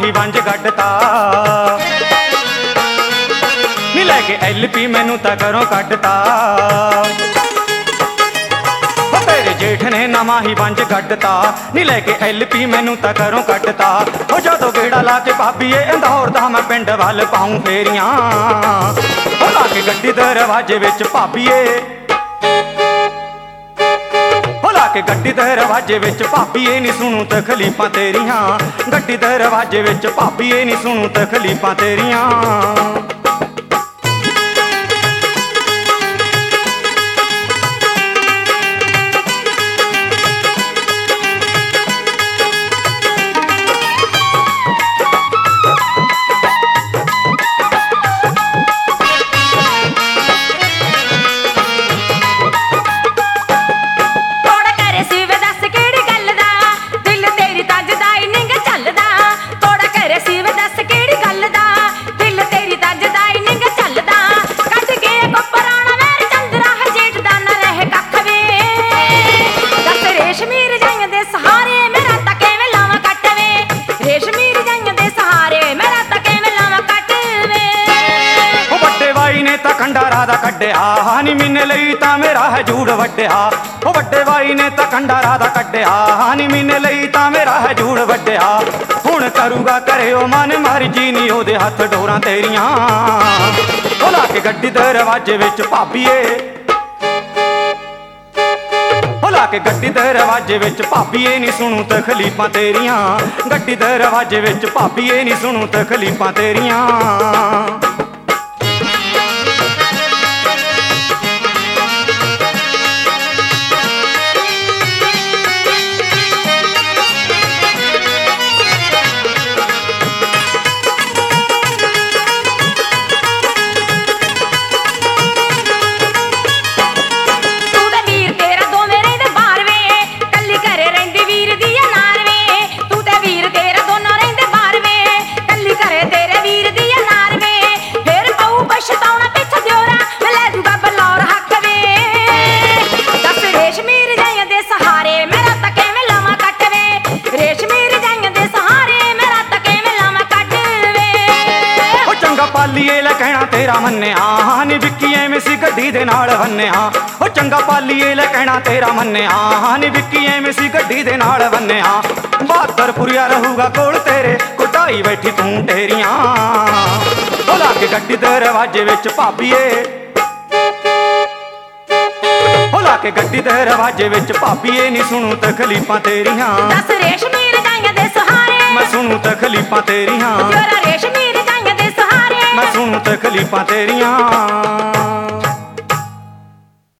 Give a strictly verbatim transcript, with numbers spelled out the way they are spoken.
ही वंज गड्डता नी लैके L P मैनू तां घरों कड्डता तेरे जेठ ने नवा ही वंज गड्डता नी लैके एल पी मैनू तां घरों कड्डता हो जदों गेड़ा ला के भाभीए इंदौर दा मैं पिंड वल पाऊं फेरियां हो ला के गड्डी दरवाजे विच भाभीए के गड्डी दरवाजे विच भाभीए नी सुनू तकलीफां तेरियां गड्डी दरवाजे विच भाभीए नी सुनू तकलीफां तेरियां राधा कड्डिया हानी मीने लई तां मेरा हजूर वड्डिया ओ वड्डे भाई ने तां कंडा राधा कड्डिया हानी मीने लई तां मेरा हजूर वड्डिया हुण करूगा करे ओ मन मर्जी नी ओदे हथ डोरां तेरियां ओ ला के गड्डी दरवाजे विच भाभीए ओ ला के गड्डी दरवाजे विच भाभीए नी सुनू तकलीफां तेरियां गड्डी दरवाजे विच भाभीए नी सुनू तकलीफां तेरियां पालीए लै कहना तेरा मन्निया नी विक्की एवें सी गड्डी दे नाल बन्निया ओ चंगा पालीए लै कहना तेरा मन्निया नी विक्की एवें सी गड्डी दे नाल बन्निया बहत्तर पुरिया रहूगा कोल तेरे कुटाई बैठी तू ढेरियां ओ ला के गड्डी दरवाजे विच भाभीए ओ ला के गड्डी दरवाजे विच भाभीए नी सुनू तकलीफां तेरियां दस रेशमी रजाइयां दे सहारे मैं सुनू तकलीफां तेरियां जोरा रेशमी रजाइयां दे सहारे मैं सुनू तकलीफां तेरियां।